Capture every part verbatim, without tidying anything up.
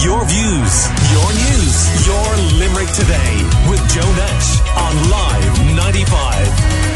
Your views, your news, your Limerick Today with Joe Nash on Live ninety-five.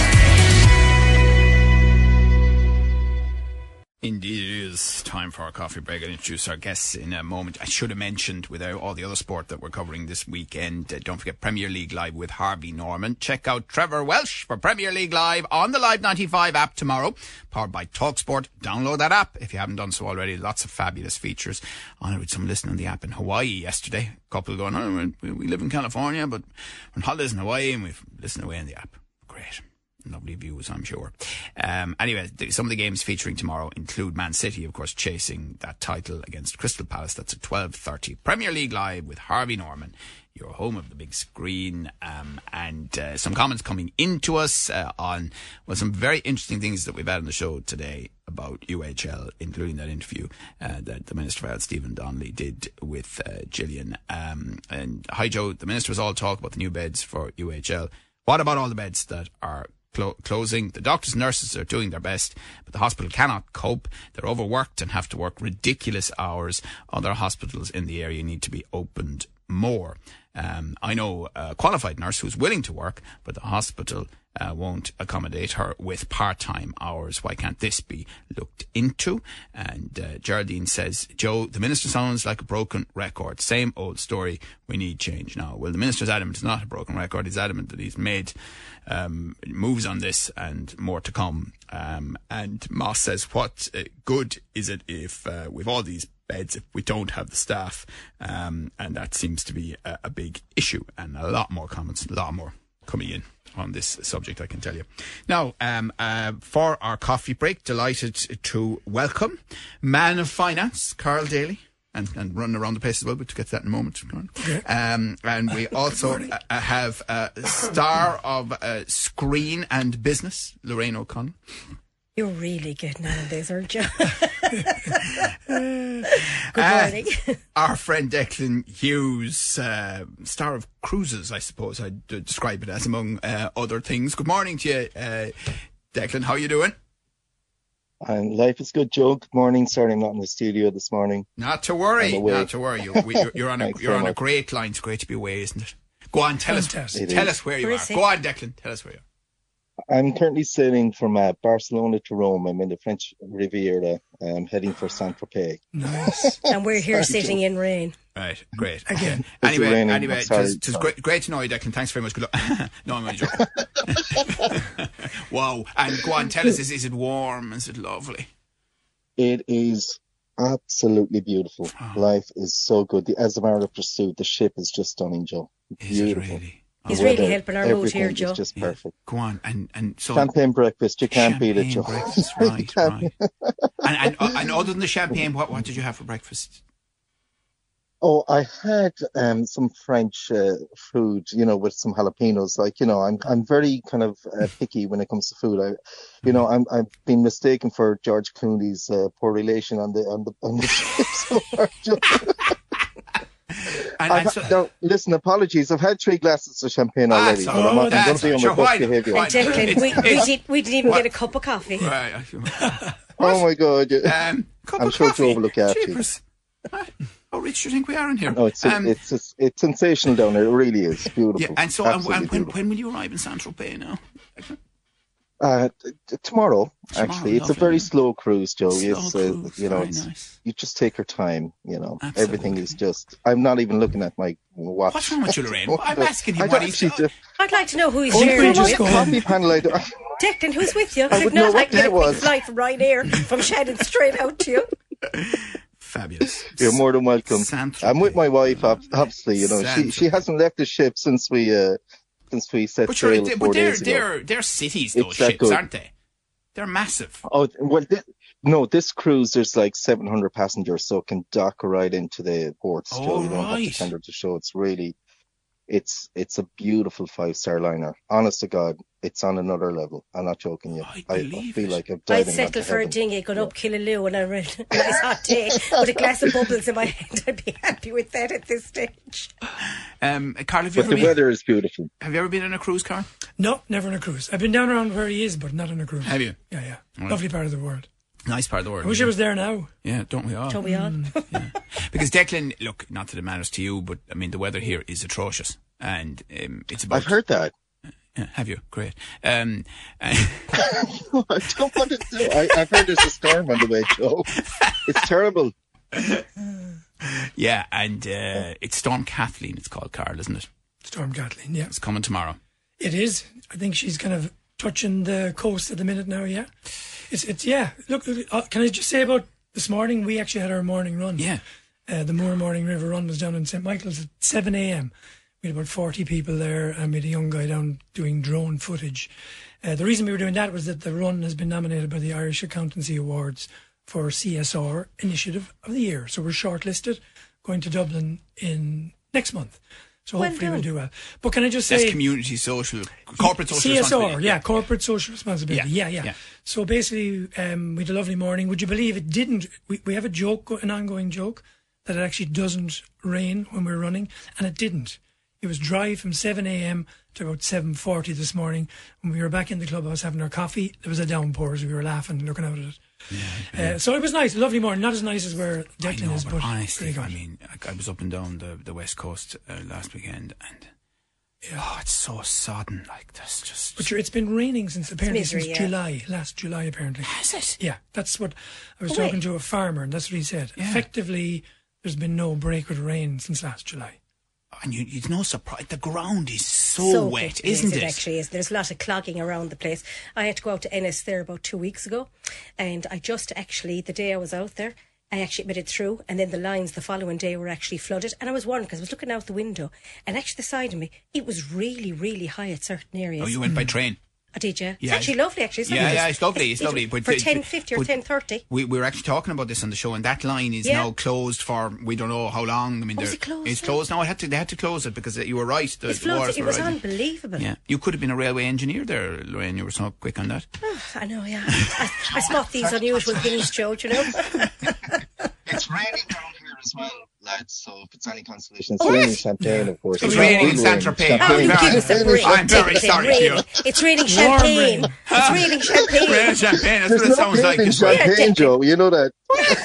Indeed, it is time for our coffee break. I'll introduce our guests in a moment. I should have mentioned, without all the other sport that we're covering this weekend, uh, don't forget Premier League Live with Harvey Norman. Check out Trevor Welsh for Premier League Live on the Live ninety-five app tomorrow, powered by TalkSport. Download that app if you haven't done so already. Lots of fabulous features. I heard some listening on the app in Hawaii yesterday. A couple going, oh, we, we live in California, but we're on holidays in Hawaii, and we've listened away in the app. Great. Lovely views, I'm sure. Um, anyway, some of the games featuring tomorrow include Man City, of course, chasing that title against Crystal Palace. That's at twelve thirty. Premier League Live with Harvey Norman, your home of the big screen. Um, and uh, some comments coming into us uh, on, well, some very interesting things that we've had on the show today about U H L, including that interview uh, that the Minister for Health, Stephen Donnelly, did with uh, Gillian. Um, and hi, Joe, the Minister was all talk about the new beds for U H L. What about all the beds that are Clo- closing? The doctors and nurses are doing their best, but the hospital cannot cope. They're overworked and have to work ridiculous hours. Other hospitals in the area need to be opened more. Um, I know a qualified nurse who's willing to work, but the hospital uh, won't accommodate her with part-time hours. Why can't this be looked into? And uh, Geraldine says, Joe, the Minister sounds like a broken record. Same old story. We need change now. Well, the Minister's adamant it's not a broken record. He's adamant that he's made um, moves on this and more to come. Um, and Moss says, what uh, good is it if uh, with all these beds if we don't have the staff? Um, and that seems to be a, a big issue. And a lot more comments, a lot more coming in on this subject, I can tell you. Now, um, uh, for our coffee break, delighted to welcome Man of Finance, Carl Daly, and, and running around the place as well, but to get to that in a moment. Um, and we also uh, have uh, star of uh, screen and business, Lorraine O'Connell. You're really good nowadays, aren't you? Good morning. Uh, our friend Declan Hughes, uh, star of Cruises, I suppose I'd uh, describe it as, among uh, other things. Good morning to you, uh, Declan. How are you doing? And life is good, Joe. Good morning. Sorry I'm not in the studio this morning. Not to worry. Not to worry. You're, we, you're, you're on, a, you're on a great line. It's great to be away, isn't it? Go on, tell Fantastic. us. Tell us where you where are. Go on, Declan. Tell us where you are. I'm currently sailing from uh, Barcelona to Rome. I'm in the French Riviera. I'm heading for Saint-Tropez. Nice. And we're here sitting in rain. Right, great. Again. Anyway, anyway, it was, it was great, great to know you, Declan. Thanks very much. Good luck. No, I'm only joking. Wow. And go on, tell us, is, is it warm? Is it lovely? It is absolutely beautiful. Oh. Life is so good. The Esmeralda Pursuit, the ship is just stunning, Joe. Beautiful. Is it really? He's oh, really helping our mood here, Joe. It's just perfect. Yeah. Go on, and and so champagne breakfast. You can't beat it, Joe. Breakfast, right, right. and, and and other than the champagne, what what did you have for breakfast? Oh, I had um, some French uh, food, you know, with some jalapenos. Like, you know, I'm I'm very kind of uh, picky when it comes to food. I, you know, I'm I've been mistaken for George Clooney's uh, poor relation on the on the on the ship so far, Joe. And, and so, no, listen, apologies. I've had three glasses of champagne already. So, oh, I'm going to be on my best behaviour. And Declan, we, we, did, we didn't even what? get a cup of coffee. Right. Oh my God! Um, I'm sure coffee. Joe will look after you. How rich do you think we are in here? No, it's um, it's, it's it's sensational down there. It really is beautiful. Yeah, and so and when, when will you arrive in Saint-Tropez now? Uh, t- tomorrow, tomorrow, actually. It's lovely. a very slow cruise, Joe. Slow yes, cruise, uh, you know, it's, nice. You just take your time, you know. Absolutely. Everything is just, I'm not even looking at my watch. What's wrong with you, Lorraine? I'm asking you I what he's doing. I'd like to know who he's oh, sharing with. with. Coffee panel, I do. Declan, who's with you? I If would not, know I what can get a day quick was. flight from Ryanair from Shannon straight out to you. Fabulous. You're more than welcome. I'm with my wife, obviously, you know. She she hasn't left the ship since we uh, since we set but sail sure, four but they're, days ago. they're, they're cities, those It's that ships, good. aren't they? They're massive. Oh, well, this, no, this cruise, there's like seven hundred passengers, so it can dock right into the ports. Oh, Joe. You don't right. have to tender to show. It's really, it's it's a beautiful five-star liner. Honest to God, it's on another level. I'm not joking you. I, I, I believe feel it. like I've I'd diving settle onto for a heaven. dinghy, going up Killaloo and a nice hot day with a glass of bubbles in my hand. I'd be happy with that at this stage. Um, Carl, have you But ever the been? weather is beautiful. Have you ever been on a cruise, Carl? No, never on a cruise. I've been down around where he is, but not on a cruise. Have you? Yeah, yeah. Right. Lovely part of the world. Nice part of the world. I wish I was there now. Yeah, don't we all? Don't we all? Yeah. Because Declan, look, not that it matters to you, but I mean, the weather here is atrocious. And um, it's about. I've heard that. Yeah, have you? Great. Um, uh, I don't want to do. I, I've heard there's a storm on the way, Joe. It's terrible. yeah, and uh, it's Storm Kathleen, it's called, Carl, isn't it? Storm Kathleen, yeah. It's coming tomorrow. It is. I think she's kind of touching the coast at the minute now, yeah. It's, it's yeah. Look, uh, can I just say about this morning, we actually had our morning run. Yeah. Uh, the Moore Morning River Run was down in Saint Michael's at seven a.m. We had about forty people there, and we had a young guy down doing drone footage. Uh, the reason we were doing that was that the run has been nominated by the Irish Accountancy Awards for C S R Initiative of the Year. So we're shortlisted, going to Dublin in next month. So Well hopefully done. we'll do well. But can I just That's say... community social, corporate social C S R, responsibility. yeah, corporate social responsibility. Yeah, Yeah, yeah. yeah. So basically, um, we had a lovely morning. Would you believe it didn't? We, we have a joke, an ongoing joke, that it actually doesn't rain when we're running, and it didn't. It was dry from seven a.m. to about seven forty this morning. When we were back in the clubhouse having our coffee, there was a downpour as we were laughing, looking out at it. Yeah, uh, so it was nice, a lovely morning. Not as nice as where I Declan know, is, but but honestly, pretty I good. mean, I, I was up and down the, the west coast uh, last weekend, and oh, it's so sodden. Like that's just. But sure, it's been raining since apparently misery, since yeah. July, last July apparently. Has it? Yeah, that's what I was Oh, talking wait. to a farmer, and that's what he said. Yeah. Effectively, there's been no break with rain since last July. And you, it's no surprise. The ground is so, So wet, it isn't is, it? It actually is. There's a lot of clogging around the place. I had to go out to Ennis there about two weeks ago, and I just actually, the day I was out there, I actually made it through, and then the lines the following day were actually flooded, and I was worried because I was looking out the window, and actually the side of me, it was really, really high at certain areas. Oh, you went by train. I did, yeah. Yeah. It's actually lovely, actually. It's Yeah, lovely. yeah, it's lovely, it's lovely, but for the- ten fifty or but- ten thirty. We, we were actually talking about this on the show, and that line is Yeah. now closed for we don't know how long. I mean, Oh, is they're- it closed it's now? closed now. I had to, they had to close it because you were right. The, It's the waters flooded. It were was rising. unbelievable. Yeah, you could have been a railway engineer there, Lorraine. You were so quick on that. I know, yeah. I, I spot these unusual things, Joe, do you know? It's raining down here as well, lads. So if it's any consolation, it's Oh, raining in yes. Champagne, of course. It's It's raining in big rain Saint-Tropez. Champagne. Oh, you give us a It's break. I'm very It's sorry to raining. you. It's raining Warm champagne. rain. It's raining champagne. Rain champagne. That's what There's it no sounds like. rain in It's raining. Champagne, Yeah, Joe. You know that.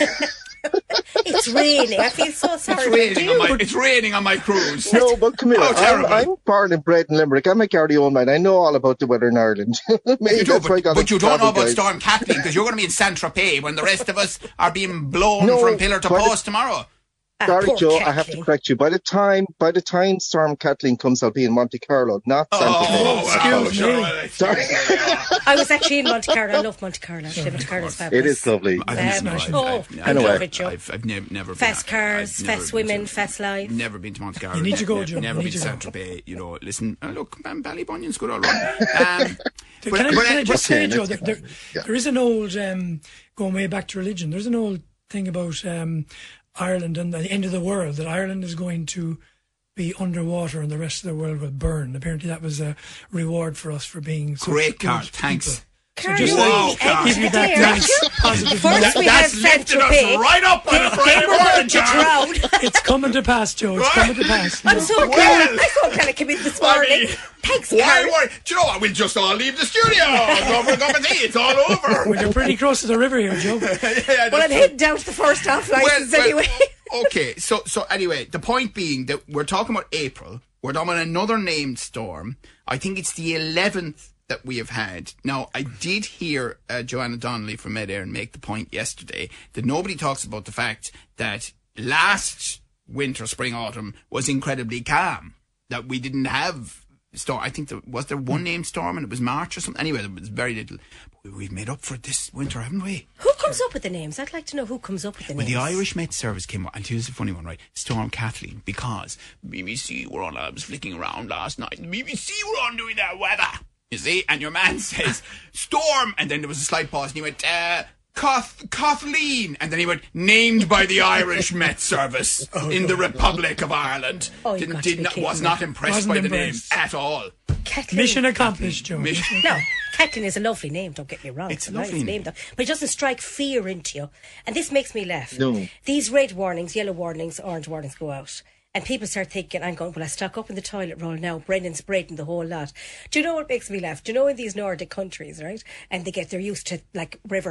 It's raining. I feel so sorry It's for raining, you. on my, it's raining on my cruise. No, but come here. How I'm, terrible. I'm born and bred in Limerick. I'm a Gardaí man. I know all about the weather in Ireland. Maybe You do, that's why I but, got but a you don't know travel about guide. Storm Kathleen because you're going to be in Saint-Tropez when the rest of us are being blown No, from pillar to but- post tomorrow. Ah, Sorry, poor Joe, I have to Kathleen. correct you. By the time, by the time Storm Kathleen comes, I'll be in Monte Carlo, not Santa Fe. Oh, excuse well, me. sure, it's- Sorry. I was actually in Monte Carlo. I love Monte Carlo. Actually, Monte Carlo's fabulous. It is lovely. I've, Um, never, I've, oh, I've, I I've, love Anyway. it, Joe. I've, I've never, never Fast been, cars, I've never fast been women, to- fast life. Never been to Monte Carlo. You need to go, never, Joe. Never You been need to to go. Saint-Tropez. You know, listen, uh, look, man, Ballybunion's good all right. Um, Can, but- I, but- can I just okay, say, Joe, let's that get there, on. Yeah. there is an old, um, going way back to religion, there's an old thing about um, Ireland and the end of the world, that Ireland is going to be underwater and the rest of the world will burn. Apparently that was a reward for us for being such Great, good Carl. people. Thanks. Carl, just you Wow, really Carl. Give you that clear, nice aren't you? positive First note. we That's have lifted us Saint-Tropez. right up on a Then Friday we're morning, going to Carl. drown. It's coming to pass, Joe. It's coming to pass. I'm so Well. glad. I saw kind of come in this I morning. mean, Thanks, Why Carl. worry? Do you know what? We'll just all leave the studio. Go for a cup of tea. It's all over. Well, you're pretty close to the river here, Joe. Yeah, Well, that's I'm true. heading down to the first half license anyway. okay, so so anyway, the point being that we're talking about April. We're talking about another named storm. I think it's the eleventh that we have had. Now, I did hear uh, Joanna Donnelly from Medair make the point yesterday that nobody talks about the fact that last winter, spring, autumn was incredibly calm. That we didn't have storm. I think there was there one named storm and it was March or something. Anyway, there was very little. But we've made up for it this winter, haven't we? Who comes up with the names? I'd like to know who comes up with the Well, names. the Irish Met Service came up, and here's a funny one, right? Storm Kathleen, because B B C were on, I was flicking around last night, and the B B C were on doing their weather, you see? And your man says, storm, and then there was a slight pause, and he went, uh, Kath- Kathleen, and then he went, named by the Irish Met Service in the Republic of Ireland. Oh, you've Didn't, got to did be not, kidding was me. not impressed Wasn't by the impressed. name at all. Kathleen. Mission accomplished, Joe. Mission- No, Kathleen is a lovely name, don't get me wrong. It's a nice lovely name. name, though. But it doesn't strike fear into you. And this makes me laugh. No. These red warnings, yellow warnings, orange warnings go out. And people start thinking, I'm going, well, I stock up in the toilet roll now. Brendan's spreading the whole lot. Do you know what makes me laugh? Do you know in these Nordic countries, right? And they get, they're used to, like, river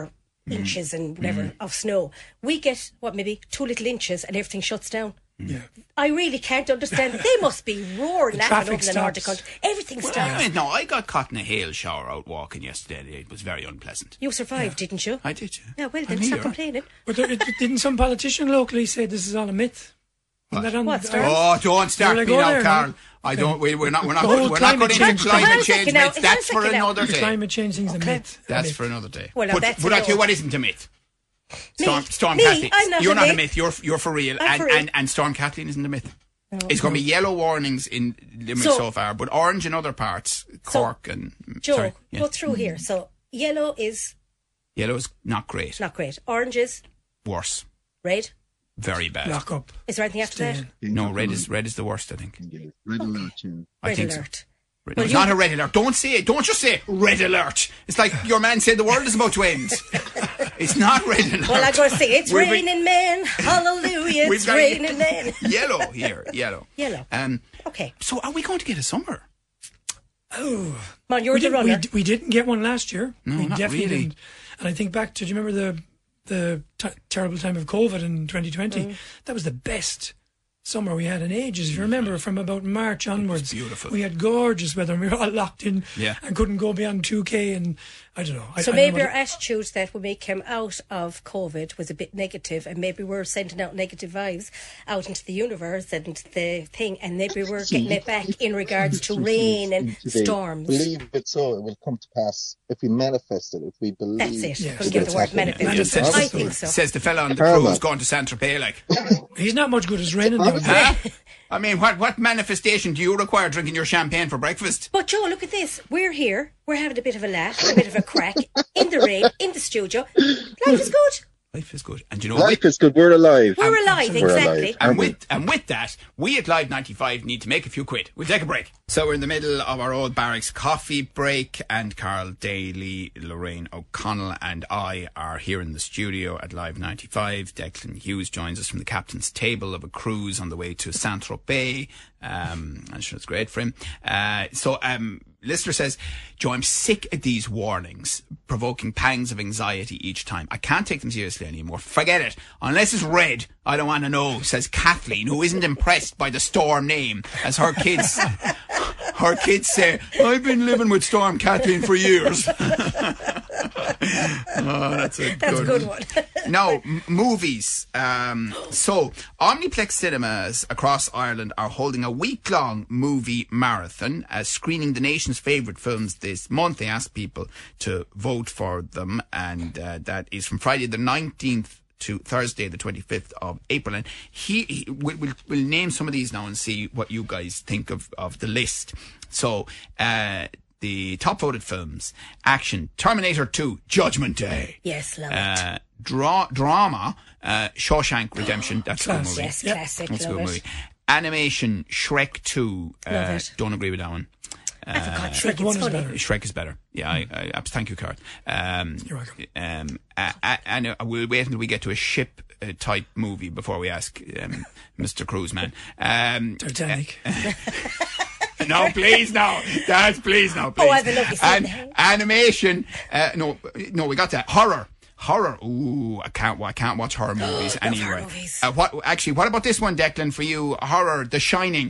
inches and whatever of snow. We get, what, maybe two little inches and everything shuts down. Yeah. I really can't understand. They must be roaring laughing traffic over the Nordic stops. country. Everything Well, stops. I mean, no, I got caught in a hail shower out walking yesterday. It was very unpleasant. You survived, didn't you? I did, yeah. Yeah, well, then I'm stop here. complaining. But there, it, didn't some politician locally say this is all a myth? Isn't that on What, the- Star? Oh, don't start Will I me go now, there, Carl. no? I don't. We, we're not. We're not. The whole We're not climate going change into thing. climate Hang on a change second now, myths. hang on a That's for second now. another The day. climate change thing's a myth. a That's myth. for another day. Well, now but that's but a I tell you no. what isn't a myth. Me? Storm, Storm Me? Kathleen. I'm not You're a not a myth. myth. You're you're for real. I'm and, for real. and and Storm Kathleen isn't a myth. It's going to be yellow warnings in Limerick so, So- far, but orange in other parts, Cork and Joe, sorry, yeah. go through here. So, yellow is Yellow is not great. not great. Orange is Worse, red. very bad. Lock up. Is there anything after Stay that? in. No, red is red is the worst. I think. Red alert, yeah. I Red think so. alert. Red- Well, it's you- not a red alert. Don't say it. Don't just say red alert. It's like your man said the world is about to end. It's not red alert. Well, I'm going to say it's We're- we- raining men. Hallelujah, We've it's got- raining men. Yellow here, yellow. Yellow. Um, Okay. so are we going to get a summer? Man, you're We, the did, runner. we, d- we didn't get one last year. No, we not definitely really. didn't. And I think back to, do you remember the the t- terrible time of COVID in twenty twenty? Mm. That was the best summer we had in ages. If you remember, from about March onwards, beautiful. we had gorgeous weather and we were all locked in Yeah. and couldn't go beyond two K. And I don't know. I, So I maybe know our what- attitude that when we came out of COVID was a bit negative, and maybe we're sending out negative vibes out into the universe and the thing, and maybe we're getting it back in regards to rain and Today, storms. Believe it so, it will come to pass if we manifest it, if we believe. That's it. Yes. Couldn't get the word It's happening. manifest. Manifest. I think so. Says the fella on the Karma. cruise going to Saint Tropez, like. He's not much good as raining down there. Huh? I mean, what what manifestation do you require drinking your champagne for breakfast? But Joe, look at this. We're here. We're having a bit of a laugh, a bit of a crack in the rain, in the studio. Life is good. Life is good, and you know. Life is good. We're alive. We're alive, We're exactly. alive. And Aren't we? with and with that, we at Live ninety-five need to make a few quid. We'll take a break. So we're in the middle of our old barracks coffee break, and Carl Daly, Lorraine O'Connell, and I are here in the studio at Live ninety-five. Declan Hughes joins us from the captain's table of a cruise on the way to Saint Tropez. Um, I'm sure it's great for him. Uh, so, um, listener says, Joe, I'm sick of these warnings, provoking pangs of anxiety each time. I can't take them seriously anymore. Forget it. Unless it's red, I don't want to know, says Kathleen, who isn't impressed by the Storm name, as her kids, her kids say, I've been living with Storm Kathleen for years. Oh, that's a That's a good, good one. Now, m- movies. Um, so, Omniplex cinemas across Ireland are holding a week-long movie marathon, uh, screening the nation's favourite films this month. They asked people to vote for them, and uh, that is from Friday the nineteenth to Thursday the twenty-fifth of April. And he, he we'll, we'll, we'll name some of these now and see what you guys think of, of the list. So, uh, the top voted films: Action, Terminator two, Judgment Day. Yes, love it. Uh, dra- drama, uh, Shawshank Redemption. That's a good Class. movie. Yes, Yep. classic, That's a love good it. movie. Animation, Shrek two. Uh, Love it. Don't agree with that one. I for God's sake, Shrek one it's is funny. better. Shrek is better. Yeah, I, I, I thank you, Carl. Um, You're welcome. Um, uh, uh, and uh, we'll wait until we get to a ship uh, type movie before we ask um, Mister Cruise Man. Um, Titanic. no, please, no. That's please, no, please. Oh, I've been lucky And seeing animation. Uh, no, no, we got that. Horror. Horror. Ooh, I can't. I can't watch horror movies anyway. horror movies. Uh, what? Actually, what about this one, Declan? For you, horror. The Shining.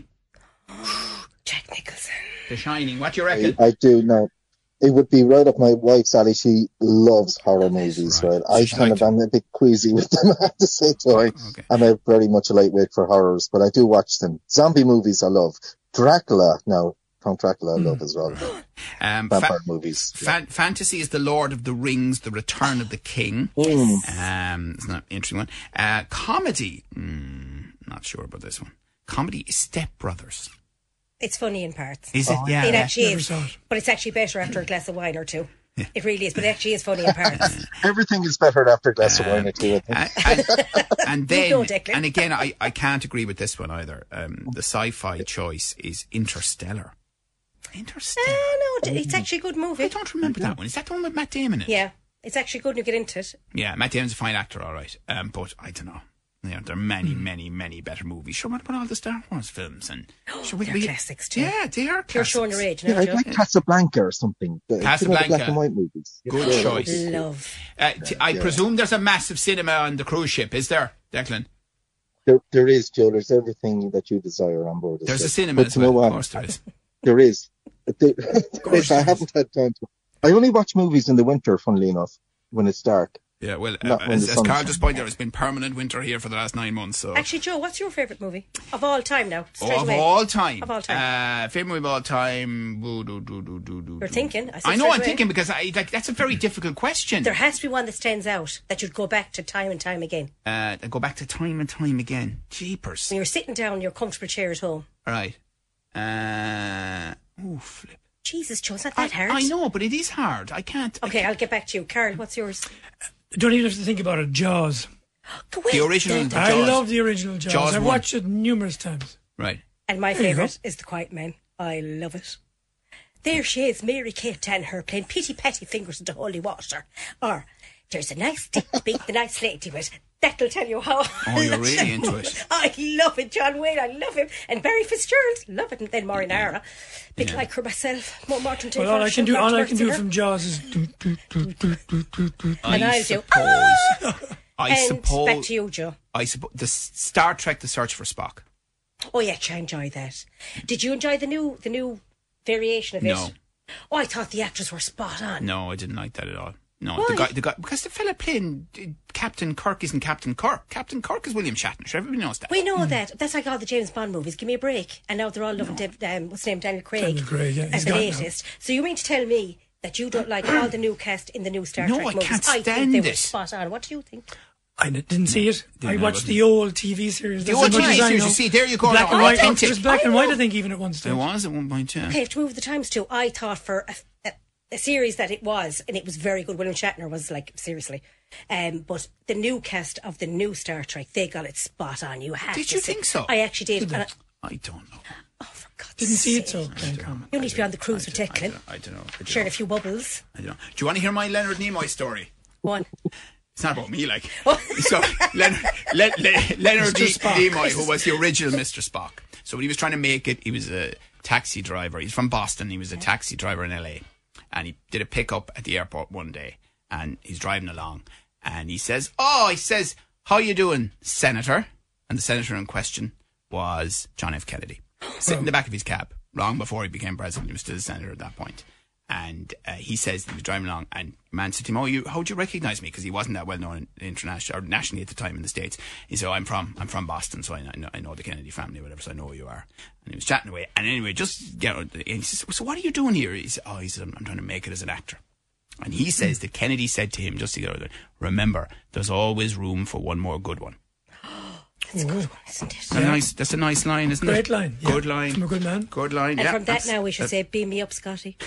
Jack Nicholson. The Shining. What do you I, reckon? I do know. It would be right up my wife's alley. She loves horror movies, right. right? I She's kind like- of am a bit queasy with them, I have to say. So I, Okay. I'm a very much a lightweight for horrors, but I do watch them. Zombie movies I love. Dracula, now, Count Dracula I love as well. Um, Vampire fa- movies. Fan- fantasy is The Lord of the Rings, The Return of the King. Mm. Um, it's not an interesting one. Uh, comedy. Mm, not sure about this one. Comedy is Step Brothers. It's funny in parts. Is it? Yeah. It yeah. actually Never is. saw it. But it's actually better after a glass of wine or two. It really is, but it actually is funny in parts. Everything is better after a glass of wine or two, I think. and, and, and then, go, Declan. and again, I, I can't agree with this one either. Um, the sci-fi choice is Interstellar. Interstellar. Uh, no, it's actually a good I movie. don't remember that one. Is that the one with Matt Damon in it? Yeah, it's actually good when you get into it. Yeah, Matt Damon's a fine actor, all right. Um, but I don't know. Yeah, there are many, many, many better movies. Sure, what about all the Star Wars films? And sure, They're classics too. Yeah, they are You're classics. showing your age Yeah, now, I'd Joe. like Casablanca or something. The- you know, the Casablanca. black and white movies. Good Yeah, that choice. would be cool. Love. Uh, t- I Yeah. presume there's a massive cinema on the cruise ship, is there, Declan? There, there is, Joe. There's everything that you desire on board. There's a ship. cinema But as you know well. Of what? course there is. There is. There, there is. I haven't had time to. I only watch movies in the winter, funnily enough, when it's dark. Yeah, well, uh, Not when as, the as sun's Carl shining. just pointed out, it's been permanent winter here for the last nine months. So, Actually, Joe, what's your favourite movie of all time now? Straight oh, of away. all time, Of all time. uh, favorite movie of all time. Boo, do, do, do, do, do, You're do. thinking. I, said I know. straight I'm away. thinking because I like that's a very difficult question. There has to be one that stands out that you'd go back to time and time again. Uh, I go back to time and time again. Jeepers. When you're sitting down in your comfortable chair at home. All right. Uh, oh, flip. Jesus, Joe, it's not I, that hard. I know, but it is hard. I can't. I Okay, I'll get back to you. Carl, what's yours? Don't even have to think about it. Jaws. Go away. The original Dun, dun, I Jaws. love the original Jaws. Jaws I've one. watched it numerous times. Right. And my There you favourite is The Quiet Man. I love it. There she is, Mary Kate Tanner, playing pitty patty fingers into holy water. Or, there's a nice stick to beat the nice lady with. That'll tell you how. Oh, you're really into it. I love it, John Wayne. I love him. And Barry Fitzgerald, love it. And then Maureen Nara. Bit Yeah. like her myself. More Martin Well, all I can do, all I can do her. from Jaws is do, do, do, do, do, do, do. And I I'll do, suppose. I and suppose. back to you, Joe. I suppose the S- Star Trek: The Search for Spock. Oh yeah, I enjoyed that. Did you enjoy the new the new variation of it? No. Oh, I thought the actors were spot on. No, I didn't like that at all. No, Why? the guy, the guy, because the fella playing uh, Captain Kirk isn't Captain Kirk. Captain Kirk is William Shatner. Sure, everybody knows that. We know that. That's like all the James Bond movies. Give me a break. And now they're all loving Dav- um, what's his name, Daniel Craig, Daniel Craig, yeah, as he's the gone now. latest. So you mean to tell me that you don't like all the new cast in the new Star No, Trek I movies? can't I think stand they were it. spot on. What do you think? I n- didn't see it. Didn't I know, watched wasn't the old T V series. The That's old as much T V as I series, know. you see, there you go. Black now, and white. authentic. There's black I and white, know. I think, even at one stage. There was at one point, yeah. Okay, to move the times too, I thought for a, a, a series that it was, and it was very good. William Shatner was like, seriously. Um, but the new cast of the new Star Trek, they got it spot on. You had Did to you see- think so? I actually did. Did and they? I, I don't know. oh, for God's Didn't see it, sake. so can't comment. You need to be on the cruise with I Declan. don't, I don't know. I don't Sharing know. a few bubbles. I don't know. Do you want to hear my Leonard Nimoy story? One. It's not about me, like. So, Leonard, Le, Le, Leonard Mister D- Spock. Nimoy, who was the original Mister Spock. So when he was trying to make it, he was a taxi driver. He's from Boston. He was a taxi driver in L A. And he did a pickup at the airport one day. And he's driving along. And he says, oh, he says, how you doing, Senator? And the senator in question was John F. Kennedy. Sitting in the back of his cab, long before he became president. He was still a senator at that point. And uh, he says he was driving along, and the man said to him, "Oh, you, how'd you recognise me?" Because he wasn't that well known international or nationally at the time in the States. He said, "Oh, I'm from I'm from Boston, so I know, I know the Kennedy family, or whatever. So I know who you are." And he was chatting away. And anyway, just you know, and he says, "So what are you doing here?" He said, "Oh, he said, I'm, I'm trying to make it as an actor." And he says that Kennedy said to him just to get out of there, "Remember, there's always room for one more good one." That's a good one, isn't it? That's a nice. That's a nice line, isn't Great it? line. Yeah. Good line. From a good man. Good line. And yeah, from that that's- now we should that's- say, beam me up, Scotty.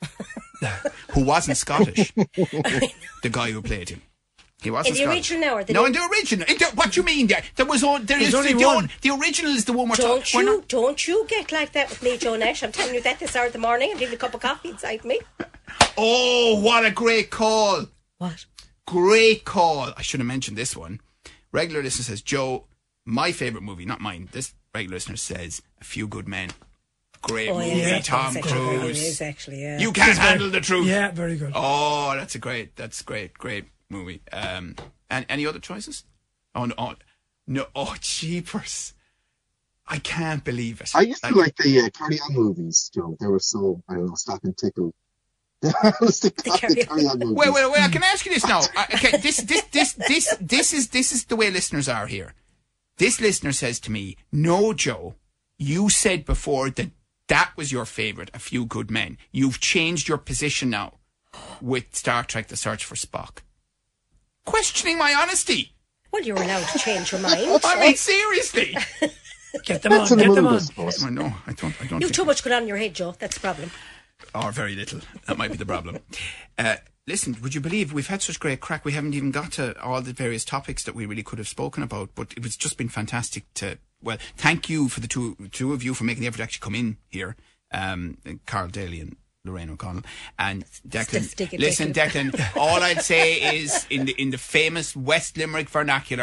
who wasn't Scottish. The guy who played him. He wasn't In the Scottish. original now or the No, new- in the original. In the, what do you mean there? There was on, there There's is only the, one. the original is the one we're Don't talking. you, don't you get like that with me, Joe Nash. I'm telling you that this hour of the morning. I'm drinking a cup of coffee inside me. Oh, what a great call! What? Great call. I should have mentioned this one. Regular listener says, Joe, my favourite movie, not mine. This regular listener says, A Few Good Men. Great Oh, yeah, movie, that's Tom actually very good. It Cruise. is actually, yeah. You can't handle the truth. Yeah, very good. Oh, that's a great, that's great, great movie. Um, and any other choices? Oh no, oh, no, oh, jeepers! I can't believe it. I used to like the uh, Carry On movies, Joe. They were so, I don't know, stop and tickle. I was the, the Carry Carry On movies. Wait, wait, wait! I can ask you this now. Uh, okay, this, this, this, this, this is this is the way listeners are here. This listener says to me, "No, Joe, you said before that that was your favourite, A Few Good Men. You've changed your position now with Star Trek: The Search for Spock." Questioning my honesty. Well, you're allowed to change your mind. I mean, seriously. Get them on. That's in the Get them mood, I on. suppose. I know. I don't. I don't. You've think too much going on in your head, Joe. That's the problem. Or very little. That might be the problem. Uh, listen, would you believe we've had such great crack? We haven't even got to all the various topics that we really could have spoken about. But it was just been fantastic to. Well, thank you for the two two of you for making the effort to actually come in here, um, Carl Daly and Lorraine O'Connell and Just stick Declan. it, Listen, Declan. Declan. All I'd say is in the in the famous West Limerick vernacular,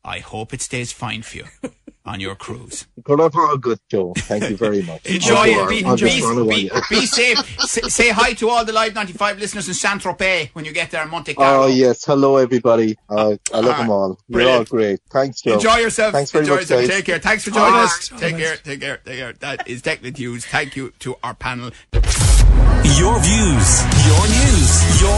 I hope it stays fine for you on your cruise. Good up all good, Joe. Thank you very much. Enjoy it. Be, I'll just be, run away. be, be safe. S- say hi to all the Live ninety-five listeners in Saint-Tropez when you get there in Monte Carlo. Oh, yes. Hello, everybody. Uh, I love Ah, them all. You're brilliant. all great. Thanks, Joe. Enjoy yourself. Thanks very Enjoy much, yourself. guys. Take care. Thanks for joining All us. best. All Take best. care. Take care. Take care. That is Declan Hughes. Thank you to our panel. Your views, your news, your